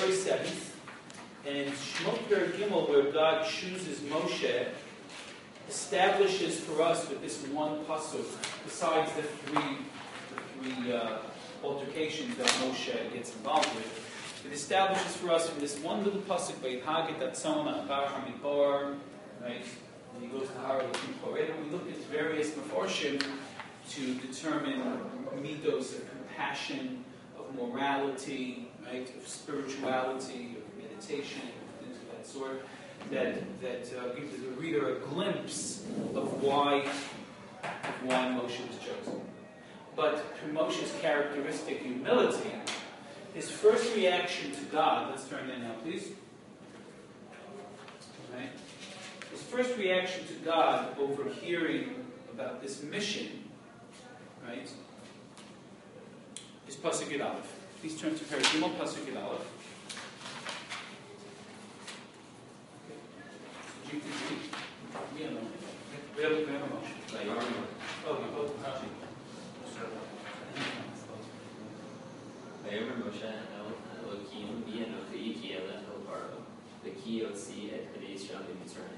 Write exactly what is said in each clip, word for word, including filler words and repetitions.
very seventh, and Shemot Perek Gimel, where God chooses Moshe, establishes for us with this one pasuk, besides the three, the three uh, altercations that Moshe gets involved with, it establishes for us from this one little pasuk by Haget Atzona Bar Hamidbar, right? And he goes to Har Elohim Koreh. We looked at various meforshim to determine midos of compassion, of morality, right, of spirituality, of meditation, things of that sort, that that uh, gives the reader a glimpse of why of why Moshe was chosen. But through Moshe's characteristic humility, his first reaction to God, let's turn there now, please. Right? His first reaction to God over hearing about this mission, right, is Pasuk Yud Aleph. Please turn to Perek Gimel, Pasuk Yud Aleph. You can read. We have a we have, we have a motion. Oh, you both touching. ויאמר משה אל אלוקים בי אנוכי כי אלך אל פרעה וכי יוציא את בני ישראל ממצרים.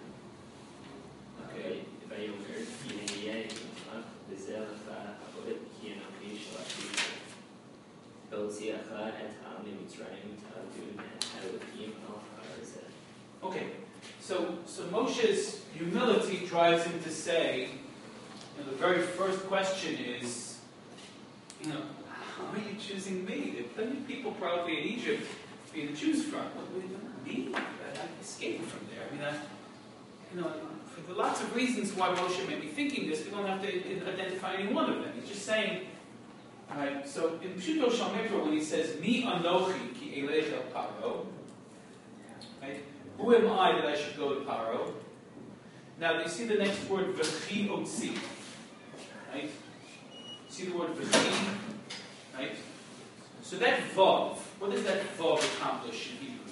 ויאמר כי נהיה עמך וזה לך עבוד כי אנוכי שלחתי להוציאך את העם ממצרים תעבדו את אלוקים על הר הזה. Okay, so so Moshe's humility drives him to say, you know, the very first question is, you know, how are you choosing me? There are plenty of people probably in Egypt for you to choose from. What, what, me? I escaped from there. I mean, I, you know, for the lots of reasons why Moshe may be thinking this, we don't have to identify any one of them. He's just saying, all right, so in Pshuto Shal Mikra, when he says, Mi anochi ki elech el paro, right? Who am I that I should go to Paro? Now, you see the next word, v'chi otzi, right? See the word v'chi, right? So that vav, what does that vav accomplish in Hebrew?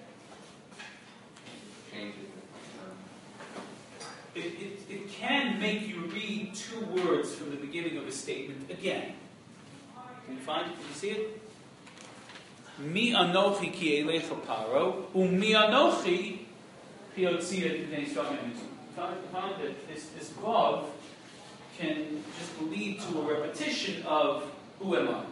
It, it, it can make you read two words from the beginning of a statement again. Can you find it? Can you see it? Mi anochi ki elecha paro, u'mi anochi ki yotzi et bnei Yisrael mi'Mitzrayim. You found that this, this vav can just lead to a repetition of who am I?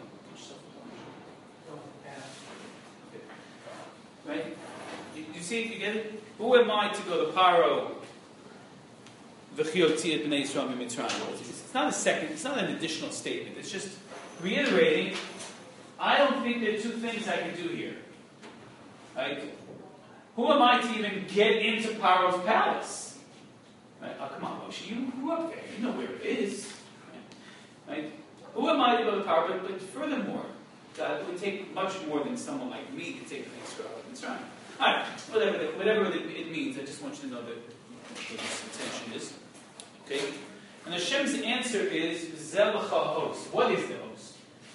Right? You, you see it? You get it? Who am I to go to Paro? V'chi yotzi et bnei Yisrael mi'Mitzrayim. It's not a second. It's not an additional statement. It's just reiterating. I don't think there are two things I can do here. Right? Who am I to even get into Paro's palace? Right? Oh, come on, Moshe, you grew up there. You know where it is. Right? Right? Who am I to go to Paro? But, but furthermore, God, it would take much more than someone like me to take the Israel and Mitzrayim. All right, whatever, the, whatever it means, I just want you to know that what this intention is. Okay? And Hashem's answer is Zeh l'cha host. What is the host?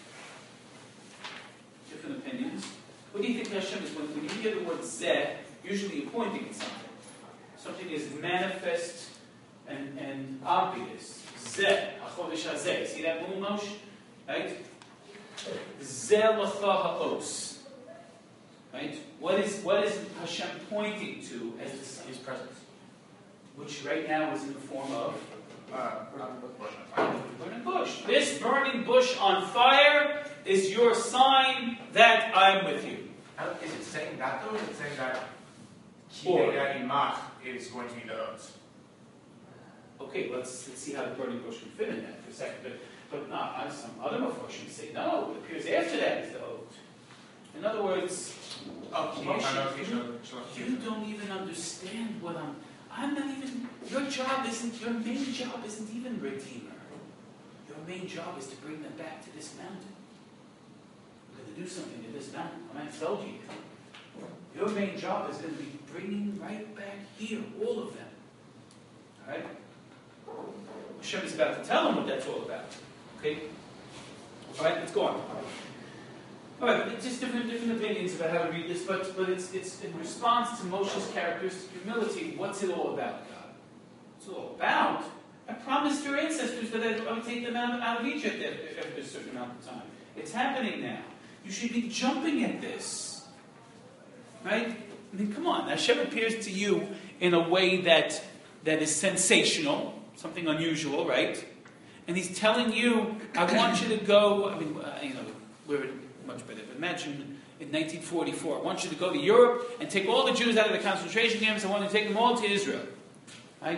Different opinions. What do you think Hashem is? When, when you hear the word Zeh, usually you're pointing at something. Something is manifest and, and obvious. Zeh, HaChodesh HaZeh. See that little Moshe? Right? Zeh l'cha ha'os. Right? What is, what is Hashem pointing to as the sun? His presence. Which right now is in the form of Uh, burning bush. This burning bush on fire is your sign that I'm with you. Is it saying that though? Or is it saying that Or- Kidei Imach is going to be the oath? Okay, let's, let's see how the burning bush can fit in that for a second. But, but not, some other Mephoshim say, no, it appears after that is the oath. In other words, Oh, Moshe, you, you don't even understand what I'm... I'm not even... Your job isn't... Your main job isn't even Redeemer. Your main job is to bring them back to this mountain. We're going to do something to this mountain. I'm not told you. Your main job is going to be bringing right back here, all of them. All right? Hashem is about to tell them what that's all about. Okay? All right, let's go on. All right, it's just different, different opinions about how to read this, but, but it's, it's in response to Moshe's characteristic humility. What's it all about, God? What's it all about? I promised your ancestors that I would take them out, out of Egypt after, after a certain amount of time. It's happening now. You should be jumping at this. Right? I mean, come on. Hashem appears to you in a way that that is sensational, something unusual, right? And he's telling you, I want you to go, I mean, uh, you know, we're much better. But imagine in nineteen forty-four, I want you to go to Europe and take all the Jews out of the concentration camps. I want you to take them all to Israel. Right?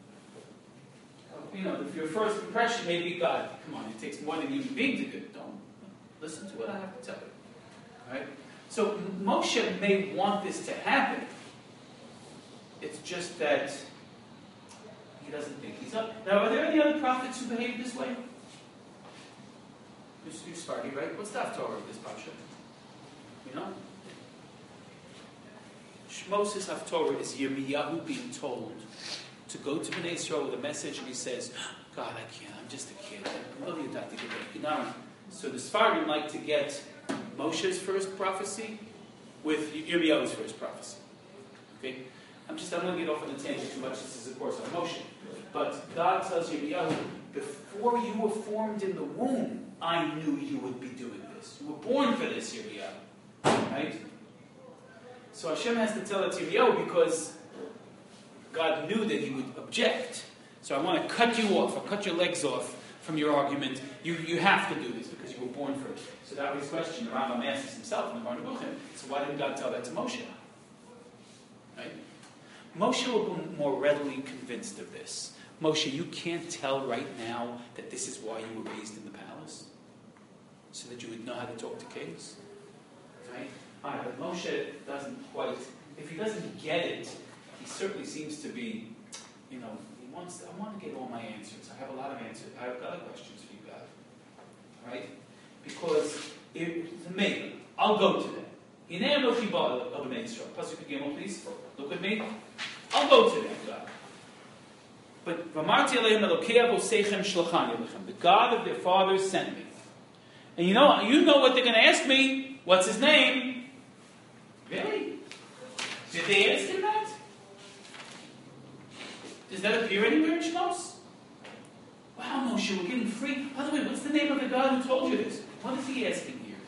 You know, if your first impression may be, God, come on, it takes more than a human being to do it. Don't listen to what I have to tell you. Right? So Moshe may want this to happen. It's just that he doesn't think he's up. Now, are there any other prophets who behave this way? You're Sparky, right? What's the Haftorah of this Pasha? You know? Moses' Haftorah is Yirmiyahu being told to go to Bnei Yisrael with a message, and he says, God, I can't, I'm just a kid. I'm really about to get that. So the Sfardim like to get Moshe's first prophecy with Yirmiyahu's first prophecy. Okay? I'm just, I'm going to get off on the tangent too much. This is, of course, on Moshe. But God tells Yirmiyahu, before you were formed in the womb, I knew you would be doing this. You were born for this, Yirmiyahu. Right? So Hashem has to tell it to Yirmiyahu because God knew that he would object. So I want to cut you off, or cut your legs off from your argument. You you have to do this because you were born for it. So that was his question. The Rambam asks himself in the Marna Buchim. So why didn't God tell that to Moshe? Right? Moshe will be more readily convinced of this. Moshe, you can't tell right now that this is why you were raised in the palace? So that you would know how to talk to kings? Right? All right, but Moshe doesn't quite, if he doesn't get it, he certainly seems to be, you know, he wants, I want to get all my answers. I have a lot of answers. I have other questions for you guys. Right? Because it's amazing. I'll go to them. Hinei Anochi ba el Bnei Yisrael. Pasuk Gimel, please. Look with me. I'll go to them, God. But V'amarti Aleichem Elokei Avoseichem Shlachani Alechem. The God of their fathers sent me. And you know, you know what they're going to ask me. What's his name? Really? Did they ask him that? Does that appear anywhere in Shemos? Wow, Moshe, we're getting free. By the way, what's the name of the God who told you this? What is he asking here?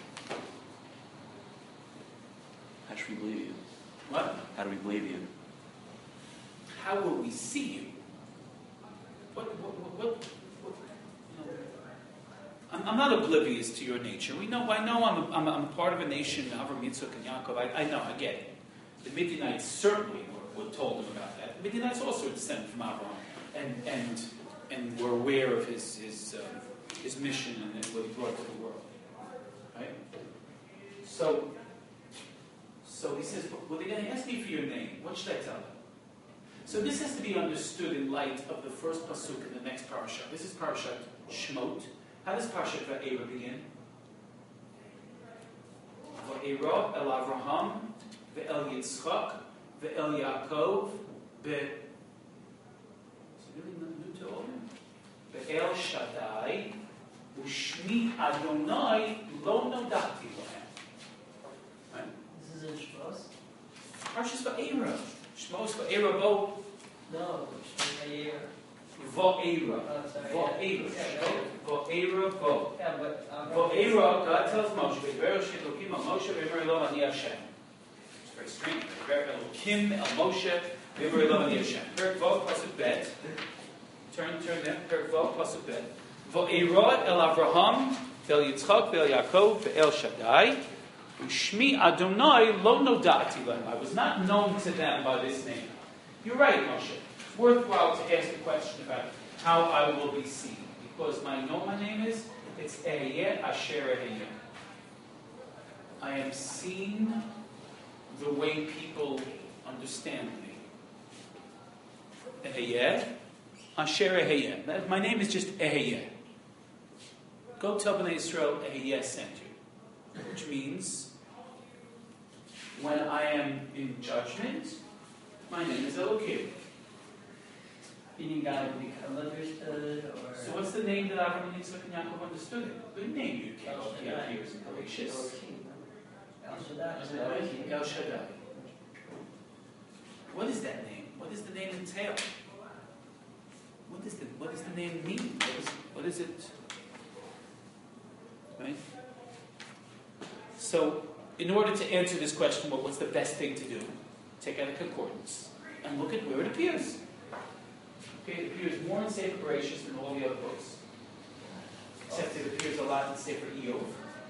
How should we believe you? What? How do we believe you? How will we see you? What, what, what, what, what you know, I'm, I'm not oblivious to your nature. We know, I know I'm a, I'm a, I'm a part of a nation, Avram, Yitzchak, and Yaakov. I, I know, I get it. The Midianites certainly were, were told him about that. The Midianites also descended from Avram, and and and were aware of his his uh, his mission and what he brought to the world. Right? So, so he says, well, they're going to ask me for your name. What should I tell them? So this has to be understood in light of the first pasuk in the next parasha. This is Parashat Shemot. How does Parashat Va'era begin? Va'era el Avraham, ve'el Yitzchak, ve'el Yaakov, be... Is it really new to all? Ve'el Shaddai, u'shmi Adonai lo nodati lahem. Right? This is in Shmos? Parashat Va'era. Shmos Va'era bo. No, Shmos Va'era. Oh, sorry. Va'era. Yeah. Va'era bo. Yeah, but... Um, Va'era, God tells Moshe, Va'era she'elokim al Moshe, Va'era lo ani Hashem. It's very strange. Va'era elokim al Moshe, Va'era lo ani Hashem. Perek Vav, Pasuk Bet. Turn, turn there. Perek Vav, Pasuk Bet. Va'era el Avraham, ve'el Yitzchak, ve'el Yaakov, ve'el Shaddai. U'shmi Adonai lo nodati lahem. I was not known to them by this name. You're right, Moshe. It's worthwhile to ask a question about how I will be seen. Because my know my name is, it's Eheyeh Asher Eheyeh. I am seen the way people understand me. Eheyeh Asher Eheyeh. My name is just Eheyeh. Go tell Bnei Yisrael Eheyeh sent you. Which means, when I am in judgment, my name is Elokim. Meaning God will become understood, or... So what's the name that Avraham, Yitzchak, and Yaakov understood it? The name you can El yeah, Shaddai. appears in Bereshit. El Shaddai. El Shaddai. What is that name? What does the name entail? What does the What does the name mean? What is What is it? Right. So in order to answer this question, well, what's the best thing to do? Take out a concordance and look at where it appears. Okay, it appears more in Sefer Bereshis than all the other books. Except it appears a lot in Sefer Iyov.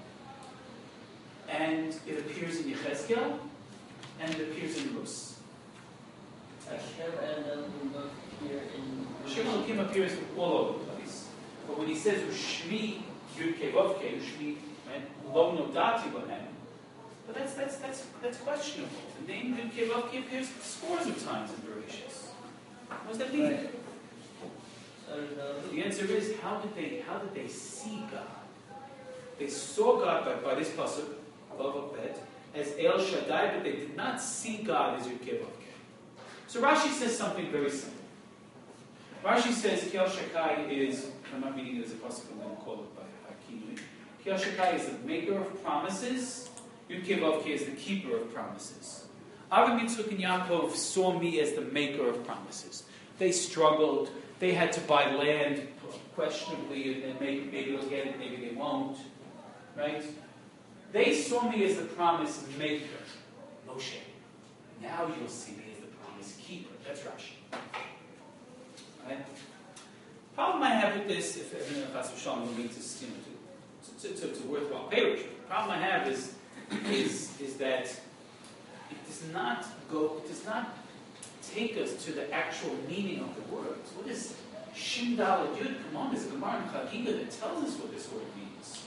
And it appears in Yechezkel, and it appears in Rus. Hashem Elohim here in Hashem Elohim appears all over the place. But when he says Ushmi Yud Kei Vav Kei, Ushmi Lo Nodati Lahem, but that's that's that's that's questionable. The name Yud Kei Vav Kei appears scores of times in Bereshis. What does that mean? Right. So the The answer is, how did they how did they see God? They saw God by, by this pasuk, Vav Bet, as El Shaddai, but they did not see God as Yud Kei Vav Kei. So Rashi says something very simple. Rashi says Kel Shakai is, I'm not reading it as a pasuk, I'm going to call it by Hakim. Kel Shakai is the maker of promises. Yud Kei Vav Kei is the keeper of promises. Avram, Yitzchak, and Yaakov saw me as the maker of promises. They struggled. They had to buy land questionably, and then maybe, maybe they'll get it, maybe they won't. Right? They saw me as the promise maker. Moshe. Now you'll see me as the promise keeper. That's Rashi. Right? Problem I have with this, if everyone of Shalom will need to, you know, to, to, to, to worthwhile parish, the problem I have is, is, is that it does not go, it does not take us to the actual meaning of the words. What is Shin Daled Yud? Come on, there's a Gemara in Chagiga that tells us what this word means.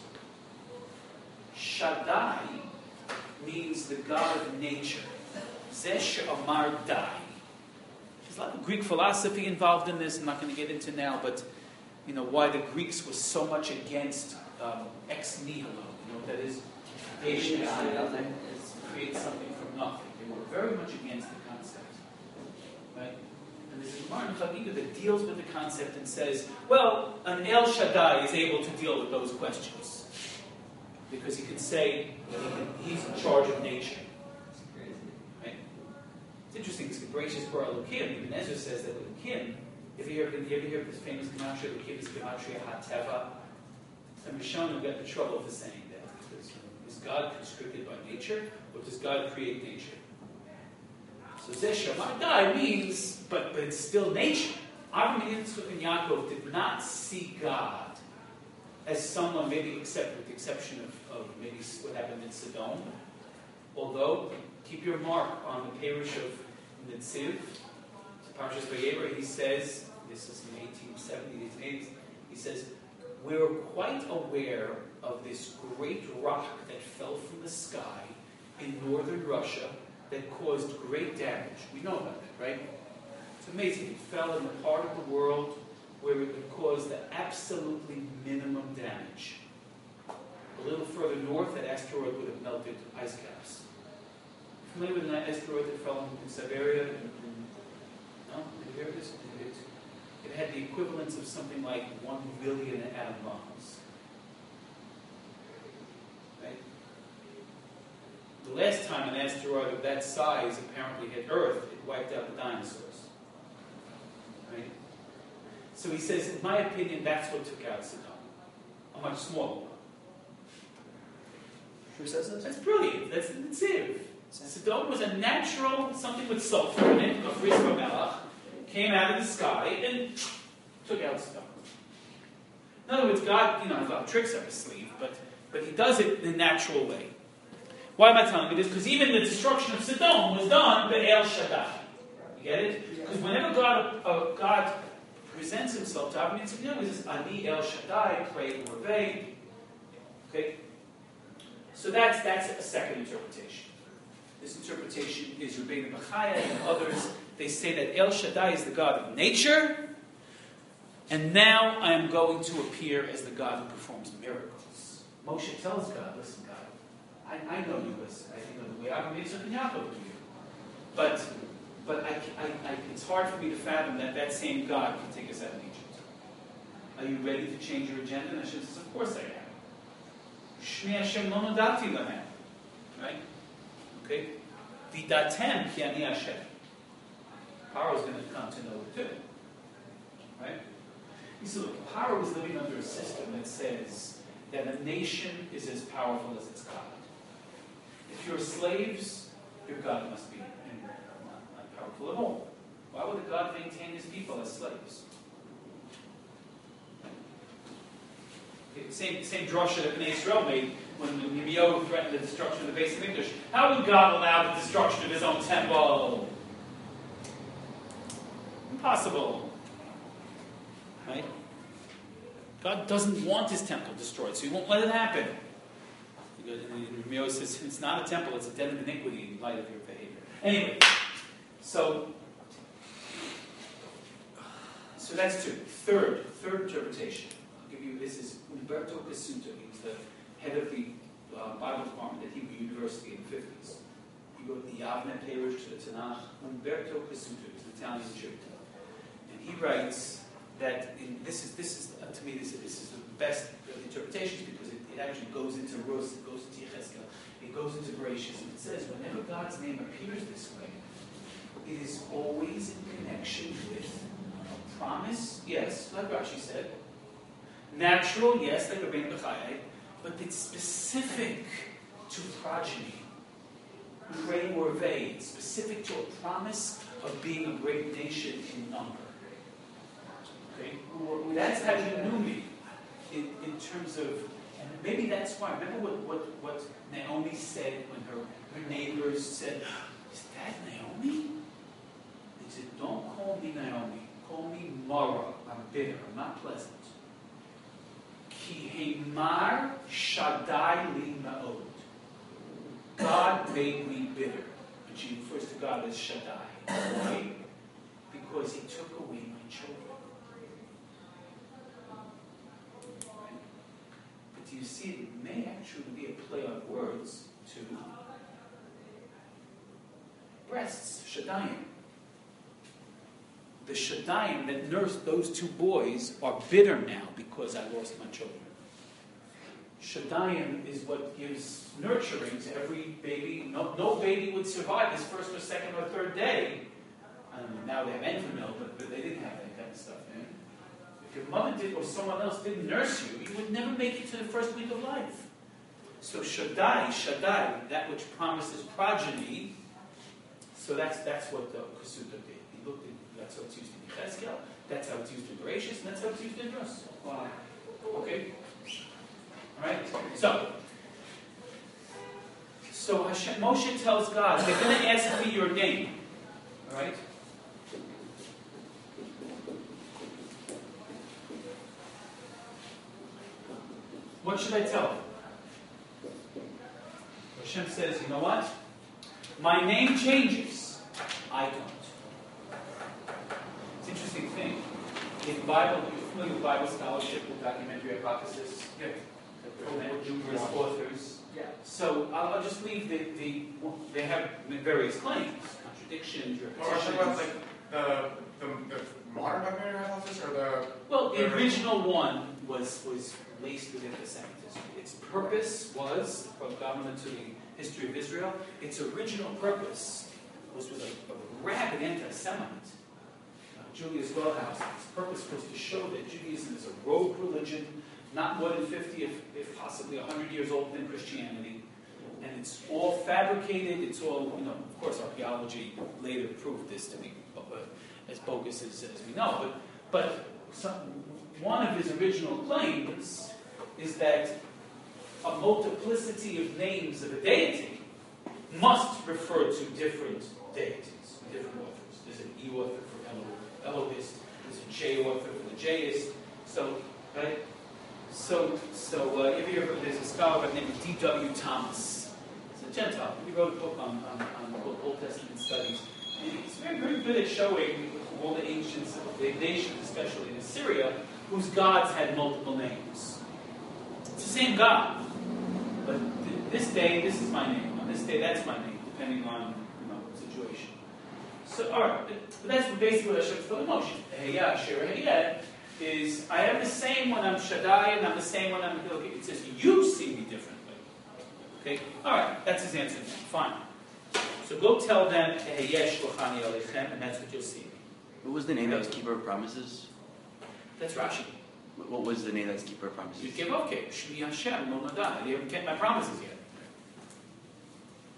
Shaddai means the God of nature. Zesh Amar Dai. There's a lot of Greek philosophy involved in this. I'm not going to get into now, but you know why the Greeks were so much against um, ex nihilo. You know that is creation is create something from nothing. They were very much against the concept, right? And there's a Gemara in Chagiga that deals with the concept and says, well, an El Shaddai is able to deal with those questions because he can say he can, he's in charge of nature. Right? It's interesting because Bereshis Bara Elokim, even Ezra says that with Elokim, if you ever, you ever hear this famous gematria, Elokim is gematria HaTeva, and Rishonim got in trouble for saying that. Because is God constricted by nature, or does God create nature? So Zesh Shamadai means, but, but it's still nature. Avram, Yitzchak, and Yaakov did not see God as someone, maybe except with the exception of, of maybe what happened in Sodom. Although, keep your mark on the parish of Netziv, Parshas Vayeira, he says, this is in eighteen seventy, eighteen eighty, he says, we're quite aware of this great rock that fell from the sky in northern Russia that caused great damage. We know about that, right? It's amazing. It fell in the part of the world where it would cause the absolutely minimum damage. A little further north, that asteroid would have melted ice caps. Familiar with that asteroid that fell in Siberia? No? Did you hear this? It, it had the equivalence of something like one billion atom bombs. Right? The last time an asteroid of that size apparently hit Earth, it wiped out the dinosaurs. Right? So he says, in my opinion, that's what took out Sodom. A much smaller one. Who says this? That's brilliant. That's Netziv. Sodom was a natural, something with sulfur in it, of Rizra Melech, came out of the sky and took out Sodom. In other words, God, you know, has a lot of tricks up his sleeve, but, but he does it in a natural way. Why am I telling you this? Because even the destruction of Sodom was done by El Shaddai. You get it? Because whenever God, uh, God presents himself to Abraham, he says, Ani El Shaddai, pray Urvei. Okay? So that's, that's a second interpretation. This interpretation is Rabbeinu Bachaya and others. They say that El Shaddai is the God of nature, and now I am going to appear as the God who performs miracles. Moshe tells God, listen, God, I, I know you as I know the way Abraham, Yitzchak, and Yaakov do you. But, but I, I, I, it's hard for me to fathom that that same God can take us out of Egypt. Are you ready to change your agenda? And Hashem says, of course I am. Shmi Hashem lo nodati lahem. Right? Okay? Vidatem ki ani Hashem. Paro is going to come to know it too. Right? You see, look, Paro was living under a system that says that a nation is as powerful as its God. If you're slaves, your God must be not, not powerful at all. Why would God maintain his people as slaves? Okay, same, same drasha that Bnei Israel made when Yirmiyahu threatened the destruction of the base of Mikdash. How would God allow the destruction of his own temple? Impossible. Right? God doesn't want his temple destroyed, so he won't let it happen. Yirmiyahu says, it's not a temple, it's a den of iniquity in light of your behavior. Anyway, so, so that's two. Third, third interpretation. I'll give you, this is Umberto Cassuto. He was the head of the uh, Bible department at Hebrew University in the fifties. He wrote the Yavne Perush to the Tanakh. Umberto Cassuto is an Italian Jew. And he writes that, in, this is, this is uh, to me, this, this is the best of the interpretations because it, it actually goes into Rus, it goes into Yechezkel, it goes into Bereshis, and it says whenever God's name appears this way, it is always in connection with a promise, yes, like Rashi said, natural, yes, like Rabbeinu Bechayai, but it's specific to progeny. Krei Morvei, it's specific to a promise of being a great nation in number. Okay? That's how you knew me in, in terms of, and maybe that's why. Remember what, what, what Naomi said when her, her neighbors said, is that Naomi? They said, don't call me Naomi. Call me Mara. I'm bitter. I'm not pleasant. Ki heimar Shaddai li ma'od. God made me bitter. And she refers to God as Shaddai. Why? Because he took away my children. Right? But do you see, it may actually be a play on words to breasts, Shaddayim. The Shaddayim that nursed those two boys are bitter now because I lost my children. Shaddayim is what gives nurturing to every baby. No, no baby would survive this first or second or third day. I don't know, now they have Enfamil, but, but they didn't have that kind of stuff. Eh? If your mother did or someone else didn't nurse you, you would never make it to the first week of life. So Shaddai, Shaddai, that which promises progeny, so that's that's what the Cassuto did. He looked at, that's how it's used in Yechezkel, that's how it's used in Bereshis, and that's how it's used in Rus. Wow. Okay? Alright? So, so Hashem, Moshe tells God, they're going to ask me your name. Alright? What should I tell them? Hashem says, you know what? My name changes. I don't. It's an interesting thing. In Bible, you're familiar with Bible scholarship, with documentary hypothesis? Yeah. Numerous authors. Yeah. So I'll, I'll just leave the, the, they have various claims, contradictions, Or are you about repetitions. like the, the, the modern documentary hypothesis or the... Well, the the original one was, was laced with anti-Semitism. Its purpose was, from government to the history of Israel, its original purpose was with a, a rabid anti-Semite, uh, Julius Wellhouse. Its purpose was to show that Judaism is a rogue religion, not more than fifty, if, if possibly one hundred years older than Christianity. And it's all fabricated, it's all, you know, of course archaeology later proved this to be uh, as bogus as, as we know, but, but some, one of his original claims is that a multiplicity of names of a deity must refer to different deities, different authors. There's an E author for Elo, Elohist, there's a J author for the Jist. So, right? So, so uh, if you ever, there's a scholar by the name of D W Thomas. He's a Gentile. He wrote a book on, on, on Old Testament studies. And he's very, very good at showing all the ancient the nations, especially in Assyria, whose gods had multiple names. It's the same God. But th- this day, this is my name. On this day, that's my name, depending on, you know, situation. So, all right. But that's basically what Hashem's telling Moshe. Heya, Shira, Heya, is I am the same when I'm Shaddai and I'm the same when I'm Hilki. It says you see me differently. Okay? All right. That's his answer. Fine. So go tell them, Heya, Shlochani Aleichem, and that's what you'll see. What was the name that was Keeper of Promises? That's Rashi. What was the name that's Keeper of Promises? You give okay. Shmi Hashem, Lo Nada. You haven't kept my promises yet.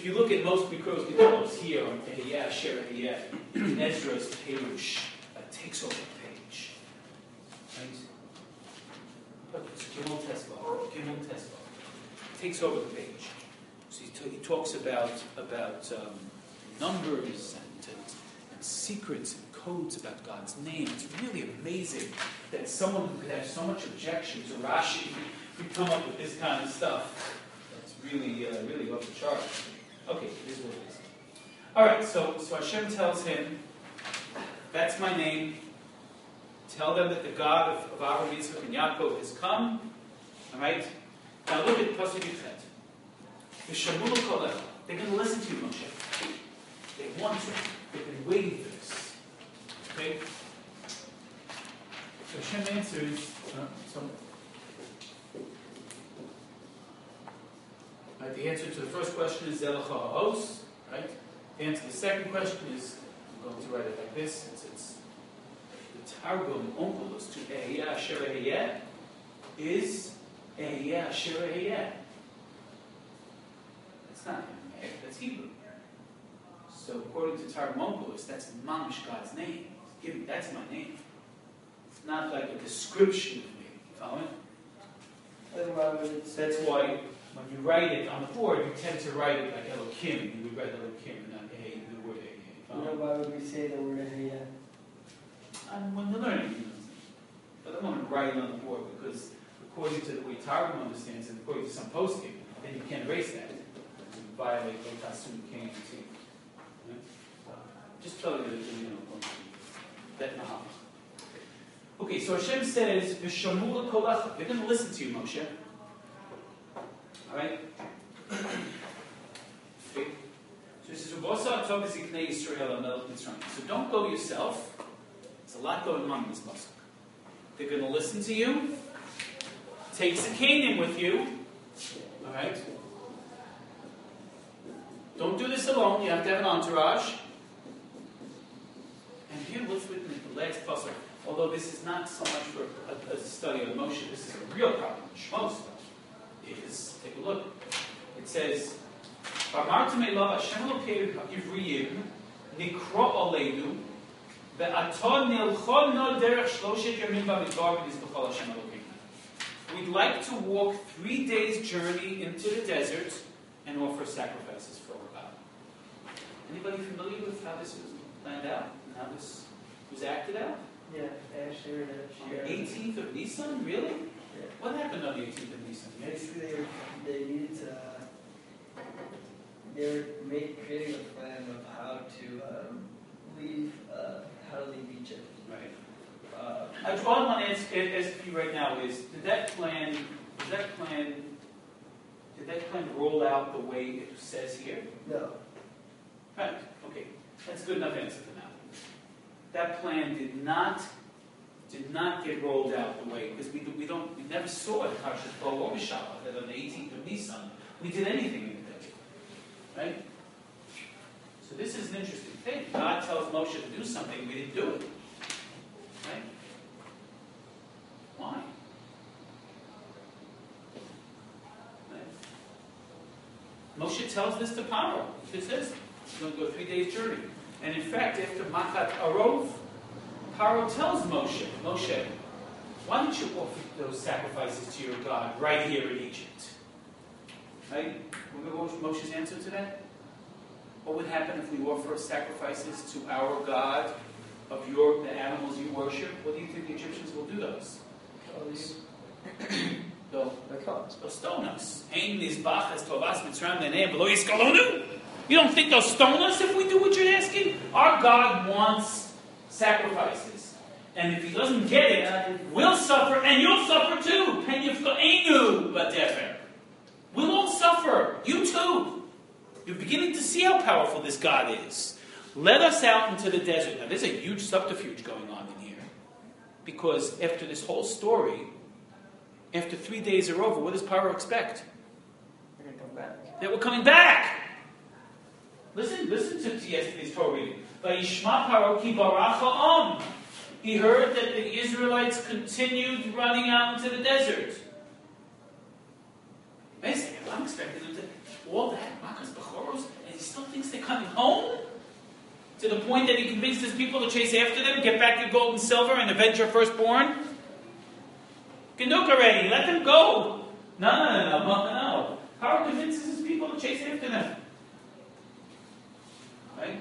if you look at most Mikros Gedolos here on Ehiyah, Asher Ehiyah, in Ezra's Perush, that takes over the page. Right? Look, it's Gimel Tesvav. Gimel Tesvav. Takes over the page. So he, t- he talks about about um, numbers and, and, and secrets and codes about God's name. It's really amazing that someone who could have so much objection to Rashi could come up with this kind of stuff. That's really, uh, really off the chart. Okay, it is what it is. All right, so so Hashem tells him, "That's my name. Tell them that the God of, of Abraham, Yitzchak, and Yaakov has come." All right. Now look at Pasuk Yichet. V'shamulu kolecha. They're going to listen to you, Moshe. They want to. They've been waiting for this. Okay. So Hashem answers. Uh, so, right, the answer to the first question is Zelecha Ha'os. Right. The answer to the second question is, I'm going to write it like this. It's, it's the Targum Onkelos to Ehiyah Asher Ehiyah is Ehiyah Asher Ehiyah. That's not Aramaic, that's Hebrew. So according to Targum Onkelos, that's Mamish God's name. Give me, that's my name. It's not like a description of me. You follow me? Then why would it say? That's why when you write it on the board, you tend to write it like Elohim. You would write Elohim and not A, the word A. You follow You know, me? why would we say the word Ehiyah? And when you're learning, you know, but I don't want to write it on the board because according to the way Targum understands it, according to some posting, then you can't erase that. You violate what Tasum came to see. Right? So, just tell you that, you know, that Mahal. Okay, so Hashem says, V'shamul kolach. They're going to listen to you, Moshe. Alright? Okay. So he says, V'bosa atov ziknei Yisrael HaMelech Mitzrayim. So don't go yourself. There's a lot going on in this pasuk. They're going to listen to you. Take Zikanim with you. Alright? Don't do this alone. You have to have an entourage. And here, let's look at the last pasuk. Although this is not so much for a, a study of emotion, this is a real problem. Shmos is, take a look. It says, "V'amartem elav Hashem Elokeinu ha'Ivriyim nikro aleinu ve'aton nilchon no derech shloshet yamim b'midbar v'nizbachol Hashem Elokeinu." We'd like to walk three days' journey into the desert and offer sacrifices for our God. Anybody familiar with how this was planned out and how this was acted out? Yeah, Asher and On Asher. the eighteenth of Nisan, really? Yeah. What happened on the eighteenth of Nisan? Basically, they, were, they needed to. They were made, creating a plan of how to um, leave, uh, how to leave Egypt. Right. Uh, I all I want to ask, ask you right now is, did that plan, did that plan, did that plan roll out the way it says here? no. Right. Okay. That's a good enough answer for now. That plan did not did not get rolled out the way because we we don't we never saw it Parshas Bo or Mishabah that on the eighteenth of Nisan we did anything in the day, right? So this is an interesting thing. God tells Moshe to do something, we didn't do it, right? Why? Right? Moshe tells this to Paro. It says he's going to go three days journey. And in fact, after Machat Arov, Paro tells Moshe, Moshe, why don't you offer those sacrifices to your God right here in Egypt? Right? Remember what was Moshe's answer to that? What would happen if we offer sacrifices to our God of your the animals you worship? What do you think the Egyptians will do to us? Oh, these. They'll, The cost. they'll stone us. Ein nizbach es tovas mitzrayim le'neim v'lo yiskalonu. You don't think they'll stone us if we do what you're asking? Our God wants sacrifices. And if he doesn't get it, we'll suffer, and you'll suffer too. We'll all suffer. You too. You're beginning to see how powerful this God is. Let us out into the desert. Now, there's a huge subterfuge going on in here. Because after this whole story, after three days are over, what does Paro expect? They're going to come back. That we're coming back. Listen, listen to yesterday's Torah reading. Vayishma Paro ki barach ha'am. He heard that the Israelites continued running out into the desert. Amazing. I'm expecting them to all that. Makas Bechoros. coming home? To the point that he convinced his people to chase after them, get back your gold and silver, and avenge your firstborn? Ganuk already, let them go. No, no, no, no, no. Paro convinces his people to chase after them. Right?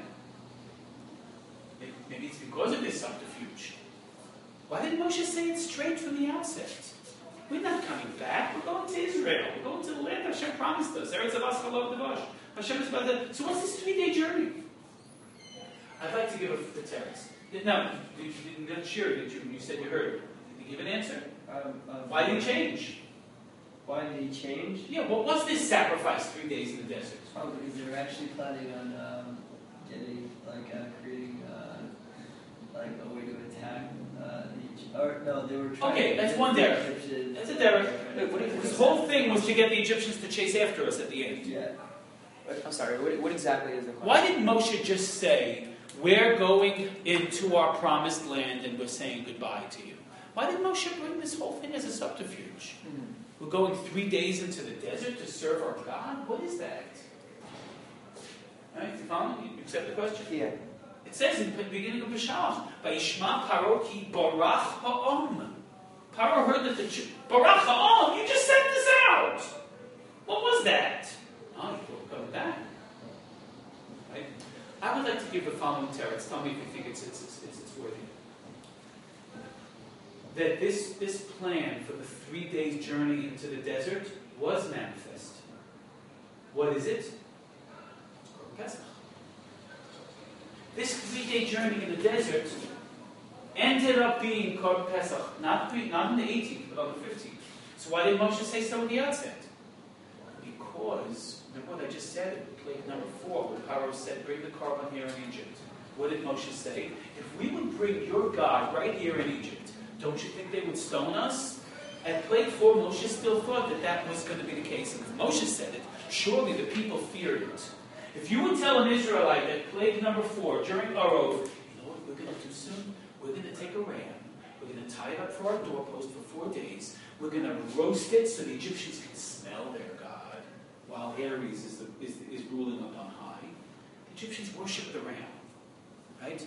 Maybe it's because of this subterfuge. Why didn't Moshe say it straight from the outset? We're not coming back. We're going to Israel. We're going to the land Hashem promised us. Eretz Avas Chalav Devash. Hashem is about to... So what's this three-day journey? I'd like to give a, the text. No, you, you didn't share it, did you? You said you heard. Did you give an answer? Um, um, Why did he change? Why did he change? Yeah, well, what's this sacrifice three days in the desert? Oh, because they were actually planning on um, getting, like, uh, creating, uh, like, a way to attack uh, the Egypt- Or, no, they were trying Okay, to that's get one the derek. Egyptians- That's a derek. Wait, what is This whole thing was to get the Egyptians to chase after us at the end. Yeah. I'm sorry, what, what exactly is the question? Why didn't Moshe just say, we're going into our promised land and we're saying goodbye to you? Why did Moshe bring this whole thing as a subterfuge? Mm-hmm. We're going three days into the desert to serve our God? What is that? All right, you follow me? You accept the question? Yeah. It says in the beginning of B'Shalach, Vayishma Paro ki barach ha'om. Paro heard that the Jew, barach ha'om, you just sent this out. What was that? Oh, you're coming back. Right? I would like to give the following teretz. Tell me if you think it's, it's, it's, it's, it's worthy. That this, this plan for the three days journey into the desert was manifest. What is it? It's Korban Pesach. This three-day journey in the desert ended up being Korban Pesach, not, three, not on the eighteenth, but on the fifteenth. So why did Moshe say so at the outset? Because, remember what I just said in plague number four, when Paro said, bring the Korban here in Egypt. What did Moshe say? If we would bring your God right here in Egypt, don't you think they would stone us? At plague four, Moshe still thought that that was going to be the case. And if Moshe said it, surely the people feared it. If you would tell an Israelite that plague number four, during Arov, you know what we're going to do soon? We're going to take a ram. We're going to tie it up for our doorpost for four days. We're going to roast it so the Egyptians can smell their God while Ares is, the, is, is ruling up on high. The Egyptians worship the ram. Right?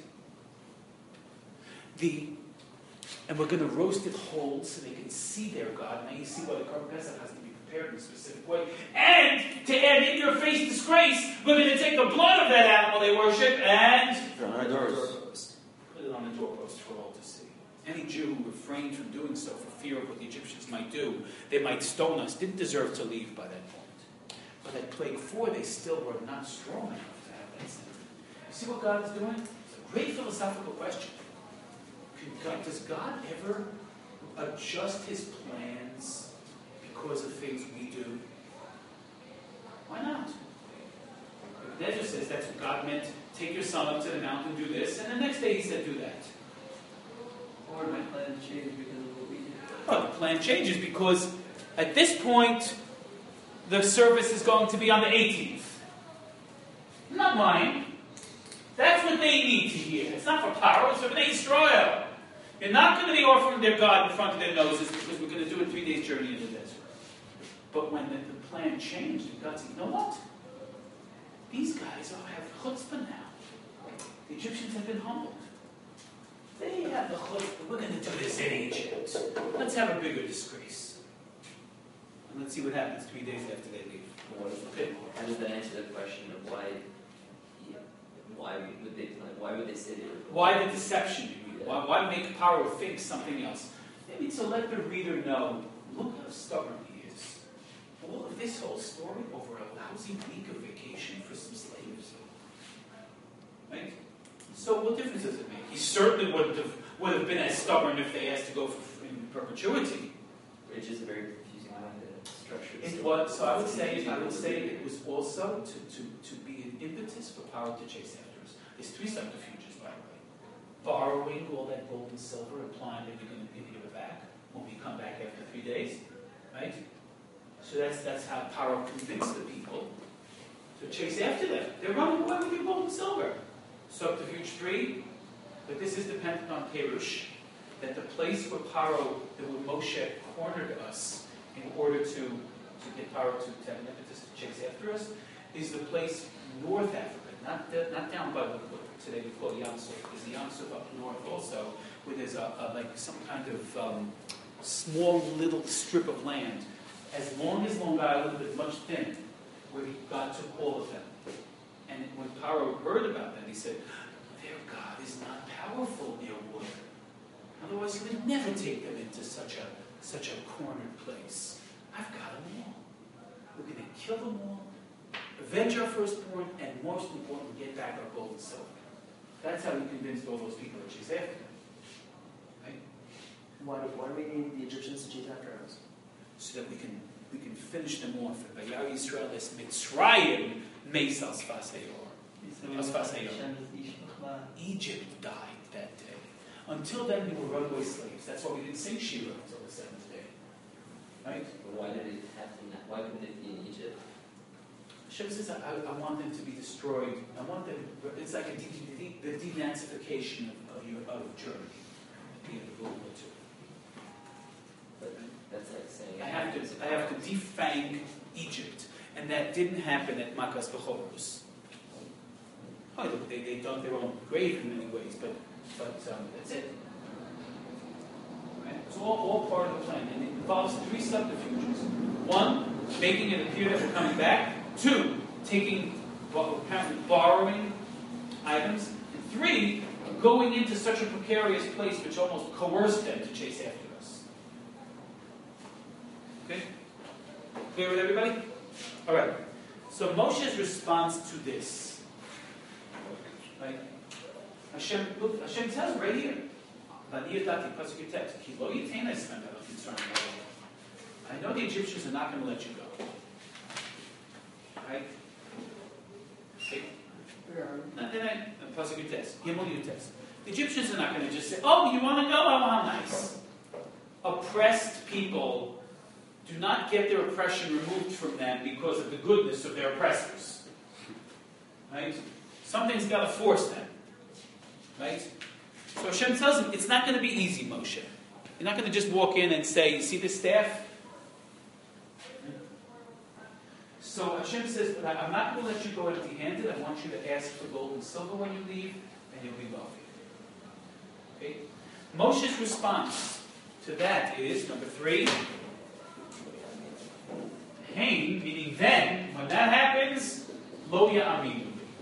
The... And we're going to roast it whole so they can see their God. Now you see why the Korban Pesach has to be prepared in a specific way. And to add in your face disgrace, we're going to take the blood of that animal they worship and Put it on our doors. put it on the doorpost for all to see. Any Jew who refrained from doing so for fear of what the Egyptians might do, they might stone us, didn't deserve to leave by that point. But at plague four, they still were not strong enough to have that sin. You see what God is doing? It's a great philosophical question. God, does God ever adjust his plans because of things we do? Why not? Nezer says that's what God meant. Take your son up to the mountain, do this, and the next day he said, do that. Or my plan changed because of what we did. Well, the plan changes because at this point, the service is going to be on the eighteenth. Not mine. That's what they need to hear. It's not for power, it's for Bnei Yisrael. You're not going to be offering their God in front of their noses because we're going to do a three days journey in the desert. But when the, the plan changed, and God said, you know what? These guys all have chutzpah now. The Egyptians have been humbled. They have the chutzpah. We're going to do this in Egypt. Let's have a bigger disgrace. And let's see what happens three days after they leave. Okay. How does that answer the question of why? Yeah, why would they? Why would they say they were? Why the deception? Why, why make Paro think something else? Maybe to let the reader know, look how stubborn he is. All of this whole story over a lousy week of vacation for some slaves. Right? So what difference does it make? He certainly wouldn't have, would have been as stubborn if they asked to go for, in perpetuity. Which is a very confusing way to structure the It story. was, so I would say, I would say it was also to, to, to be an impetus for Paro to chase after us. There's three subterfuges, by the way. Borrowing all that gold and silver, implying that you're going to give it back when we come back after three days, right? So that's that's how Paro convinced the people to chase after them. They're running away with your gold and silver. Subterfuge three, but this is dependent on Perush, that the place where Paro, that where Moshe cornered us in order to, to get Paro to, to have an impetus to chase after us, is the place North Africa, not, uh, not down by what what today we call Yam Suf. There's a Yam Suf up north also, where there's a, a like some kind of um, small little strip of land, as long as Long Island, but much thinner, where God took all of them. And when Paro heard about that, he said, their God is not powerful near water. Otherwise, he would never take them into such a such a cornered place. I've got them all. We're going to kill them all, avenge our firstborn, and most important, get back our gold and silver. That's how he convinced all those people to chase after him. Right? Why do, why do we need the Egyptians to chase after us? So that we can we can finish them off. And Vayar Yisrael es Mitzrayim meis al sfas hayor. Egypt died that day. Until then, we were runaway slaves. That's why we didn't sing Shira until the seventh day. Right? But why did it have to? Not, why couldn't it be in Egypt? Hashem says, I, I want them to be destroyed. I want them. It's like a de, de, the denazification of, of, your, of Germany at the end of World War Two. But that's like saying I have to. I have to defang Egypt, and that didn't happen at Makas B'Choros. Oh, they, they dug their own grave in many ways, but but um, that's it. Right? It's all, all part of the plan, and it involves three subterfuges. One, making it appear that we're coming back. Two, taking what we're apparently borrowing items. And three, going into such a precarious place which almost coerced them to chase after us. Okay? Clear with everybody? All right. So Moshe's response to this. Right? Hashem, look, Hashem tells right here. I know the Egyptians are not going to let you go. Right? Okay. Not that I, Pasuk Yutes, Gimel Yutes. The Egyptians are not going to just say, oh, you want to go? Oh, how nice. Oppressed people do not get their oppression removed from them because of the goodness of their oppressors. Right? Something's got to force them. Right? So Hashem tells him, it's not going to be easy, Moshe. You're not going to just walk in and say, you see this staff? So Hashem says, but I'm not going to let you go empty-handed. I want you to ask for gold and silver when you leave, and you'll be wealthy. Okay? Moshe's response to that is, number three, Hain, meaning then, when that happens, Lo Ya'aminu.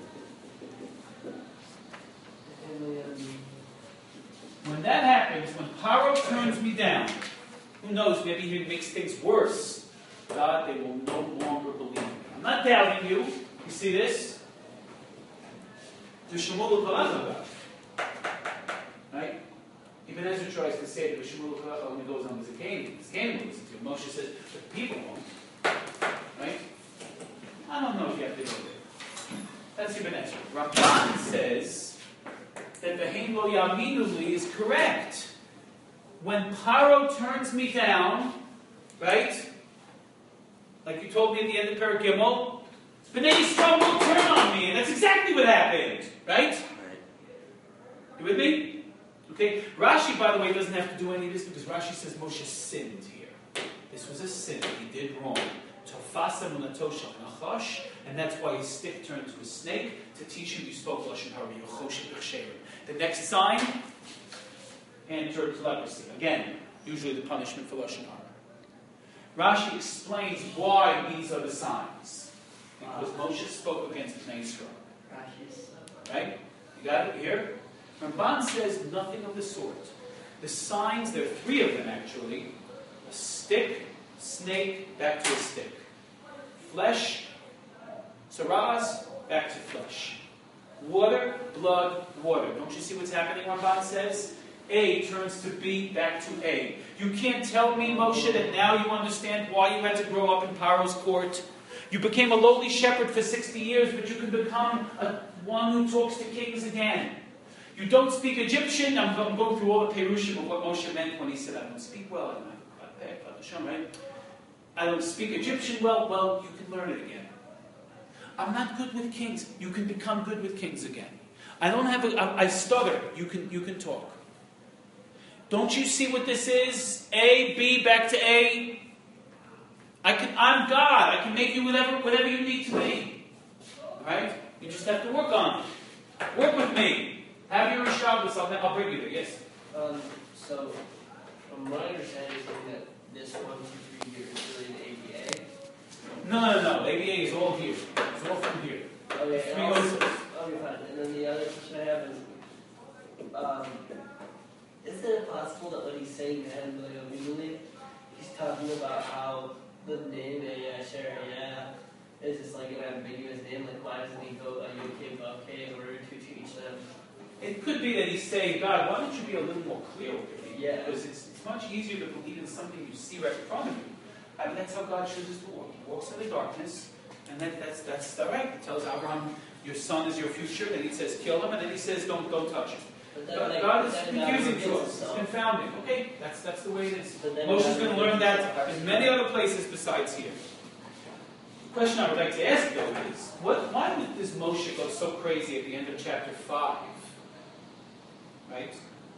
When that happens, when Paro turns me down, who knows, maybe he makes things worse. God, they will no longer believe me. I'm not doubting you. You see this? The Shemul Ukalaza. Right? Even Ezra tries to say that the Shemul Ukalaza only goes on with Zakanim. Zakanim will listen to him. Moshe says, but the people won't. Right? I don't know if you have to go there. That's Ibn Ezra. Ramban says that the Hein Lo Yaminu Li is correct. When Paro turns me down, right? Like you told me at the end of Perek Gimel, Bnei Yisrael will turn on me, and that's exactly what happened, right? You with me? Okay. Rashi, by the way, doesn't have to do any of this because Rashi says Moshe sinned here. This was a sin. He did wrong. Tofasa munatosh nachash, and that's why his stick turned to a snake to teach him you spoke lashon hara. The next sign, hand turned to leprosy. Again, usually the punishment for lashon hara. Rashi explains why these are the signs. Because Moshe spoke against Bnei Yisrael. Right? You got it here? Ramban says nothing of the sort. The signs, there are three of them actually. A stick, snake, back to a stick. Flesh, saraz, back to flesh. Water, blood, water. Don't you see what's happening, Ramban says? A turns to B, back to A. You can't tell me, Moshe, that now you understand why you had to grow up in Paro's court. You became a lowly shepherd for sixty years, but you can become a, one who talks to kings again. You don't speak Egyptian. I'm, I'm going through all the perushim of what Moshe meant when he said, I don't speak well. I don't speak Egyptian well. Well, you can learn it again. I'm not good with kings. You can become good with kings again. I don't have a, I, I stutter. You can, you can talk. Don't you see what this is? A, B, back to A. I can, I'm God. I can make you whatever, whatever you need to be. Right? You just have to work on it. Work with me. Have your Shabbos. I'll, I'll bring you there. Yes? Um, so, from my understanding, is that this one, two, three here is really an A B A. No, no, no. A B A is all here. It's all from here. Okay, Three and also, oaths. okay, fine. And then the other question I have is, um, isn't it possible that when he's saying that in William usually, he's talking about how the name Asher is just like an ambiguous name? Like, why doesn't he go a Yud Vav K in order to teach them? It could be that he's saying, God, why don't you be a little more clear with me? Yeah. Because it's, it's much easier to believe in something you see right in front of you. I mean, that's how God chooses to walk. He walks in the darkness, and that, that's that's all right. He tells Abraham, your son is your future. Then he says, kill him, and then he says, don't don't touch him. But then, God, like, God is then God confusing to reveals us. It's himself. confounding. Okay, that's that's the way it is. But then Moshe's God going to learn reveals that himself. in many other places besides here. The question I would like to ask, though, is what, why did this Moshe go so crazy at the end of chapter five? Right?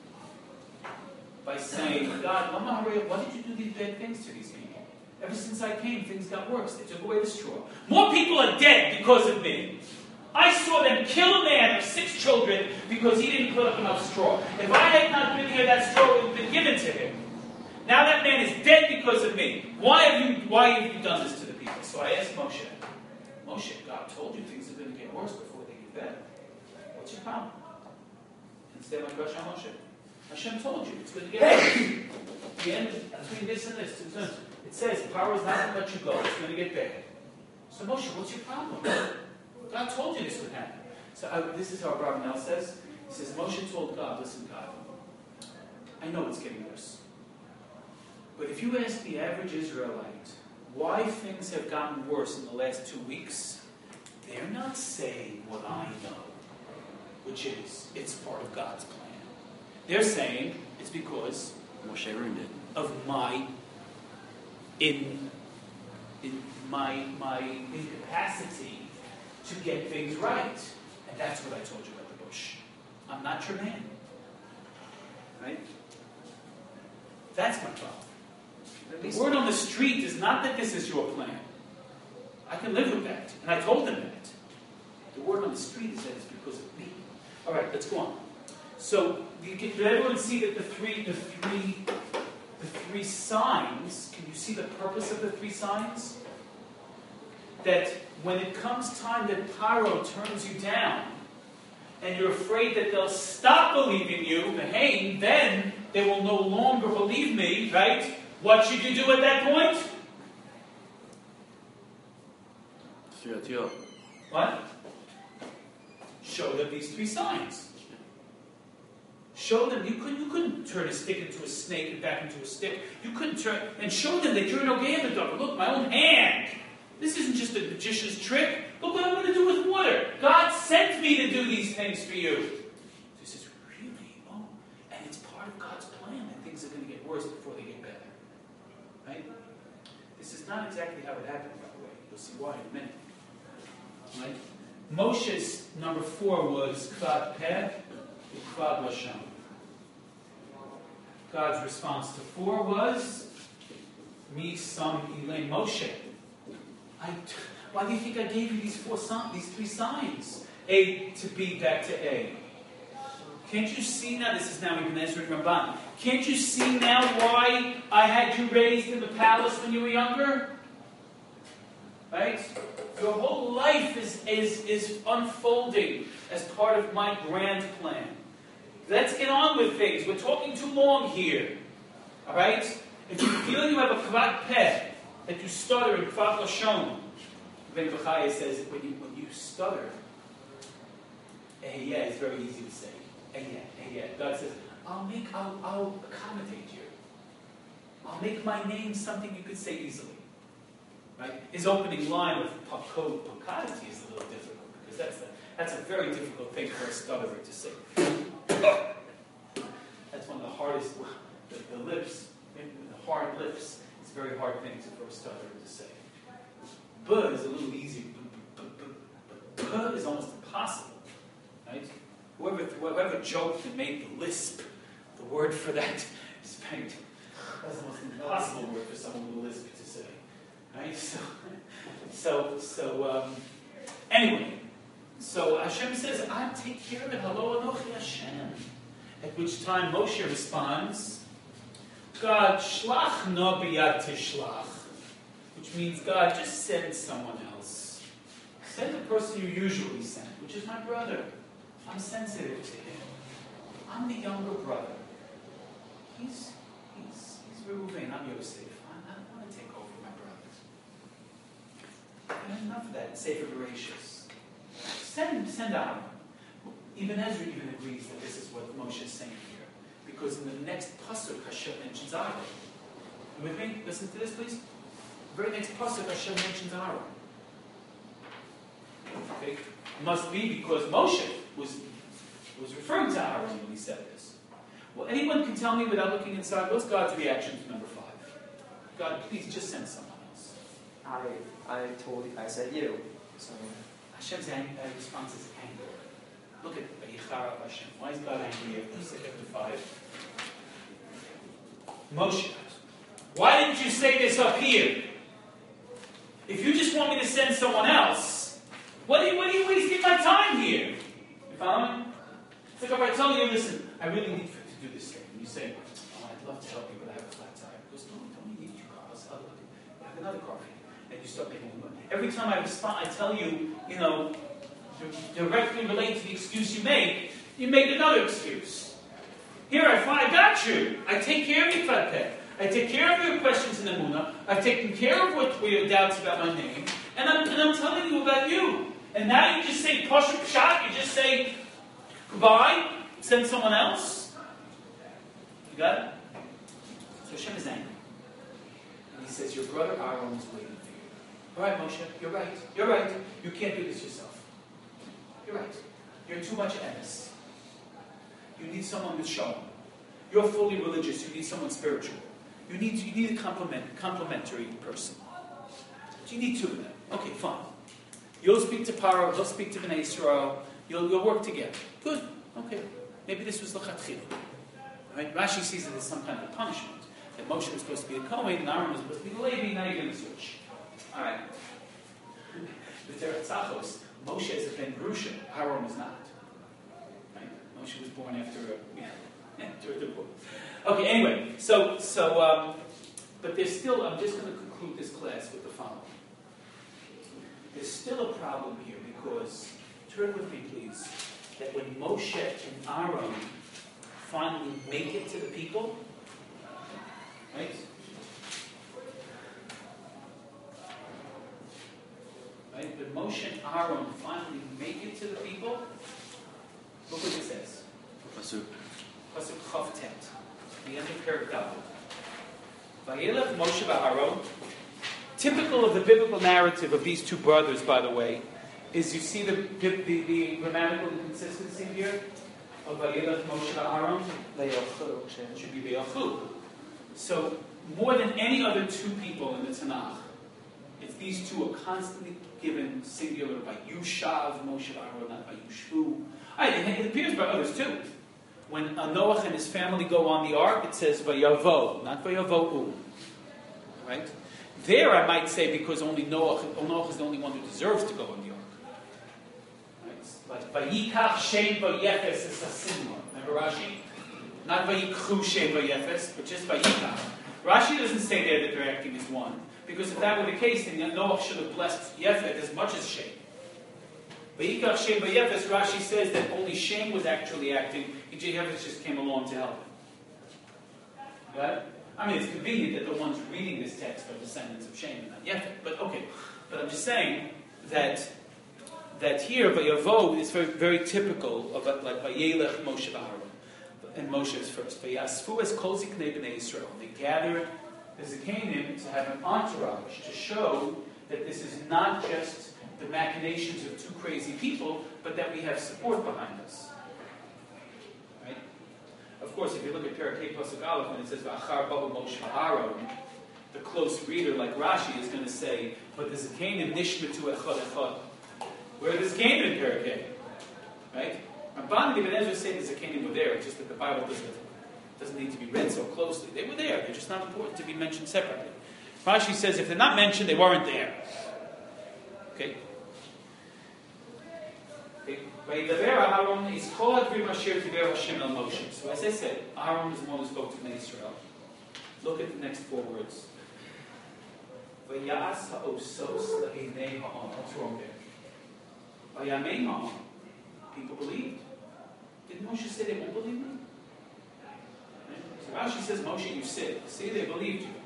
By saying, God, Lama Haraya, why did you do these bad things to these people? Ever since I came, things got worse. They took away the straw. More people are dead because of me. I saw them kill a man of six children because he didn't put up enough straw. If I had not been here, that straw would have been given to him. Now that man is dead because of me. Why have you, why have you done this to the people? So I asked Moshe, Moshe, God told you things are going to get worse before they get better. What's your problem? Instead of my question on Moshe. Hashem told you it's going to get worse. The end between this and this. It says, power is not going to let you go. It's going to get bad. So Moshe, what's your problem? God told you this would happen. So uh, this is how Abraham says. He says, Moshe told God, listen, God, I know it's getting worse. But if you ask the average Israelite why things have gotten worse in the last two weeks, they're not saying what I know, which is, it's part of God's plan. They're saying it's because Moshe ruined it. of my in, in my my incapacity to get things right. And that's what I told you about the bush. I'm not your man. Right? That's my problem. The word on the street is not that this is your plan. I can live with that. And I told them that. The word on the street is that it's because of me. All right, let's go on. So, you can, did everyone see that the three, the three, the three signs? Can you see the purpose of the three signs? That when it comes time that Paro turns you down, and you're afraid that they'll stop believing you, Mehain, then they will no longer believe me, right? What should you do at that point? What? Show them these three signs. Show them, you couldn't, you couldn't turn a stick into a snake and back into a stick. You couldn't turn, and show them that you're an Ogeamadar. Look, my own hand. This isn't just a magician's trick. Look what I'm going to do with water. God sent me to do these things for you. So he says, really? Oh, and it's part of God's plan that things are going to get worse before they get better. Right? This is not exactly how it happened, by the way. You'll see why in a minute. Right? Moshe's number four was Kvad Peh, Kvad Lashon. God's response to four was Mi Sam Ilay Moshe. I, why do you think I gave you these four signs, these three signs? A to B, back to A. Can't you see now? This is now Ibn Ezra and Ramban. Can't you see now why I had you raised in the palace when you were younger? Right? Your whole life is, is, is unfolding as part of my grand plan. Let's get on with things. We're talking too long here. Alright? If you feel you have a kvad peh, that you stutter in kvad lashon, Ben Bechaya says when you, when you stutter, ehiyeh is very easy to say. Ehiyeh, ehiyeh. God says, I'll make, I'll, I'll accommodate you. I'll make my name something you could say easily. Right? His opening line of pakod pakadati is a little difficult because that's a, that's a very difficult thing for a stutterer to say. That's one of the hardest, the, the lips, the hard lips. It's a very hard thing for a stutterer to say. Buh is a little easier. But buh is almost impossible. Right? Whoever, whoever joked and made the lisp, the word for that is very, that's the most impossible word for someone with a lisp to say. Right? So, so, so um, anyway, So Hashem says, I take care of it. Hello, Anochi Hashem. At which time Moshe responds, God, shlach no biyad tishlach. Which means, God, just send someone else. Send the person you usually send, which is my brother. I'm sensitive to him. I'm the younger brother. He's, he's, he's Reuven, I'm Yosef. I, I don't want to take over my brothers. And enough of that, Sefer Bereshis. Send, send Aaron. Even Ezra even agrees that this is what Moshe is saying here. Because in the next pasuk, Hashem mentions Aaron. You with me? Listen to this, please. The very next pasuk, Hashem mentions Aaron. Okay? Must be because Moshe was, was referring to Aaron when he said this. Well, anyone can tell me without looking inside, what's God's reaction to number five? God, please just send someone else. I I told I said you. So Hashem's ang- uh, response is anger. Look at Vayichara of Hashem. Why is God angry after five? Moshe, why didn't you say this up here? If you just want me to send someone else, what are you, what are you wasting my time here? You follow me? It's like if I tell you, listen, I really need for, to do this thing. And you say, oh, I'd love to help you, but I have a flat tire. He goes, no, don't need two cars. I'll I have another car for you. And you start making money. Every time I respond, I tell you, you know, directly relate to the excuse you make, you make another excuse. Here I find, I got you. I take care of your fatpeh. I take care of your questions in the Emunah. I've taken care of what were your doubts about my name. And I'm, and I'm telling you about you. And now you just say, Pasha Pshat, you just say, goodbye, send someone else. You got it? So Hashem is angry. And he says, your brother Aaron is waiting for you. All right, Moshe, you're right. You're right. You can't do this yourself. You're right. You're too much emes. You need someone with shalom. You're fully religious. You need someone spiritual. You need you need a complement, complementary person. You need two of them. Okay, fine. You'll speak to Paro. He'll speak to Bnei Yisrael. You'll you'll work together. Good. Okay. Maybe this was l'chatchila. Right? Rashi sees it as some kind of punishment. That Moshe was supposed to be the Kohen and Aaron was supposed to be the Levi. Now you're going to switch. All right. The Teretzachos. Moshe is a Ben Grusha. Aaron was not. Right? Moshe was born after a, yeah, after a divorce. Okay, anyway. So, so um, but there's still, I'm just going to conclude this class with the following. There's still a problem here because, turn with me please, that when Moshe and Aaron finally make it to the people, right? Right? When Moshe and Aaron finally make it to the people, look what it says. Pasuk. Pasuk Chav Tet. The end of Perek Dalet. Vayelech Moshe v'Aaron. Typical of the biblical narrative of these two brothers, by the way, is you see the, the, the, the grammatical inconsistency here of Vayelech Moshe v'Aaron. It should be Ve'achu. So, more than any other two people in the Tanakh, it's these two are constantly given singular by Yushav, Moshe v'Aaron, not by Yushvu. It appears by others too. When Noach and his family go on the ark, it says Vayavo, not Vayavo'u. Right? There I might say because only Noach, Noach is the only one who deserves to go on the ark. Right? Like Vayikach Shem Vayefes is a similar. Remember Rashi? Not Vayikchu Shem Vayefes, but just Vayikach. Rashi doesn't say there that they're acting as one. Because if that were the case, then Noach should have blessed Yefet as much as Shem. Vayikach Shem Vayefes, Rashi says that only Shem was actually acting, and Yefet just came along to help him. Got it? I mean, it's convenient that the ones reading this text are descendants of Shem and not Yefet. But okay, but I'm just saying that that here Vayavo is very very typical of like Vayelech Moshe v'Aaron, and Moshe is first. Vayasfu es kol ziknei bnei Yisrael. They gathered the Zikanim to have an entourage to show that this is not just the machinations of two crazy people, but that we have support behind us. Right? Of course, if you look at Perek Pasuk Aleph, when it says V'achar ba'u Moshe v'Aaron, the close reader like Rashi is going to say, but the Zikanim nishmetu echad echad. Where are the Zikanim in Perek? Right? Ramban and Ibn Ezra say the Zikanim were there, it's just that the Bible doesn't doesn't need to be read so closely. They were there. They're just not important to be mentioned separately. Rashi says if they're not mentioned, they weren't there. Okay? They Vayidaber Aaron is called Adrim Asher Tiber Hashem El Moshe. So as I said, Aaron is the one who spoke to Bnei Israel. Look at the next four words. Vayas ha'osos le'einei ha'on. What's wrong there? Vayamei ha'on. People believed. Didn't Moshe say they won't believe me? So Rashi says, Moshe, you said. See, they believed you.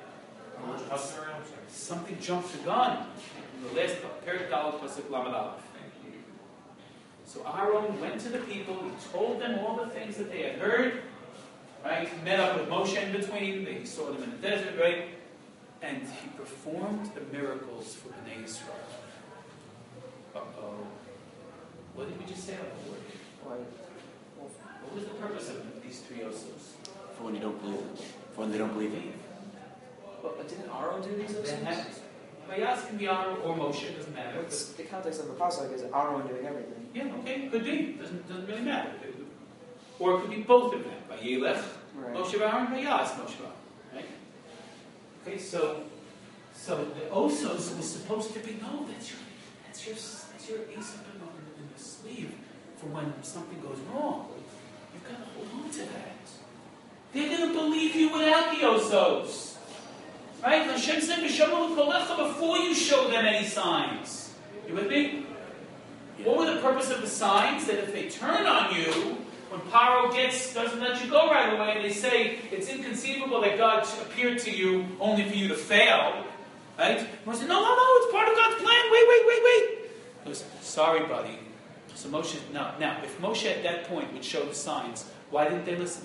Something jumped the gun. In the last Perek Daled Pasuk Lamed Aleph. So Aaron went to the people. He told them all the things that they had heard. Right? He met up with Moshe in between. He saw them in the desert, right? And he performed the miracles for Bnei Israel. Uh-oh. What did we just say? What was the purpose of these three osos? For when you don't believe. For when they don't believe it. But, but didn't Aaron do these That things? happens. Vayas can be Aaron or Moshe. It doesn't matter. What's the context of the pasuk is Aaron doing everything. Yeah, okay, could be. Doesn't doesn't really matter. Or it could be both of them. Vayelech, Right. Moshe Aaron, Vayas, Moshe Aaron. Right? Okay, so so the osos was supposed to be no. That's your that's your that's your ace up in the, in the sleeve for when something goes wrong. You've got to hold on to that. They're going to believe you without the osos. Right? Hashem said, "V'shamru kolecha," before you show them any signs. You with me? What were the purpose of the signs? That if they turn on you, when Paro gets doesn't let you go right away, and they say it's inconceivable that God appeared to you only for you to fail, right? Moshe said, "No, no, no! It's part of God's plan. Wait, wait, wait, wait." He goes, "Sorry, buddy." So Moshe, now, now, if Moshe at that point would show the signs, why didn't they listen?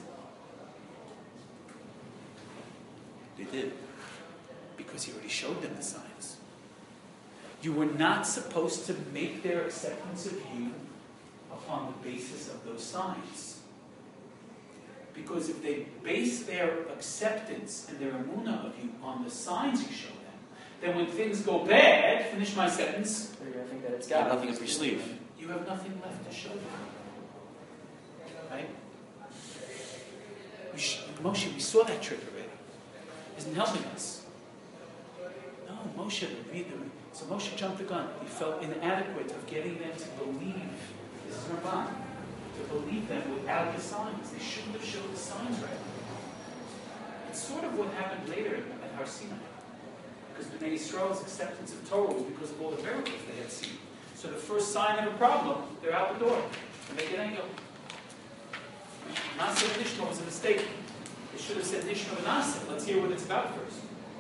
They did. Because he already showed them the signs. You were not supposed to make their acceptance of you upon the basis of those signs. Because if they base their acceptance and their emunah of you on the signs you show them, then when things go bad, finish my sentence, They're going to think that it's You have God. nothing up your sleeve. you have nothing left to show them. Right? We sh- Moshe, we saw that trick already. Isn't helping us. No, Moshe, the, the, so Moshe jumped the gun. He felt inadequate of getting them to believe. This is Ramban. To believe them without the signs. They shouldn't have showed the signs right. It's sort of what happened later at Har Sinai. Because Bnei Israel's acceptance of Torah was because of all the miracles they had seen. So the first sign of a problem, they're out the door. And they get angry. Nasa Nishma was a mistake. They should have said Nishma Nasa. Let's hear what it's about first.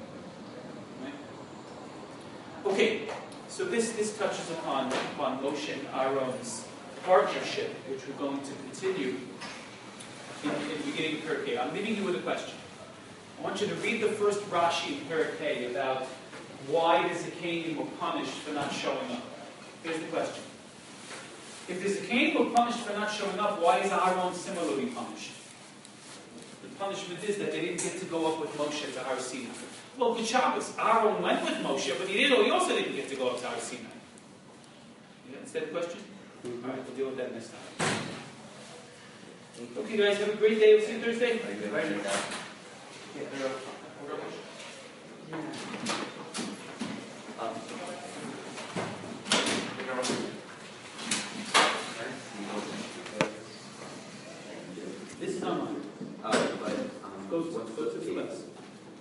Okay, so this, this touches upon, upon Moshe and Aaron's partnership, which we're going to continue in, in the beginning of Perek. I'm leaving you with a question. I want you to read the first Rashi in Perek about why the Zakanim were punished for not showing up. Here's the question. If the Zakanim were punished for not showing up, why is Aaron similarly punished? The punishment is that they didn't get to go up with Moshe to Har Sinai. Well, good Shabbos. Aaron went with Moshe, but he didn't. He also didn't get to go up to Har Sinai. You understand the question? All right, we'll deal with that next time. Okay, guys, have a great day. We'll see you Thursday. Very good. Yeah, they're-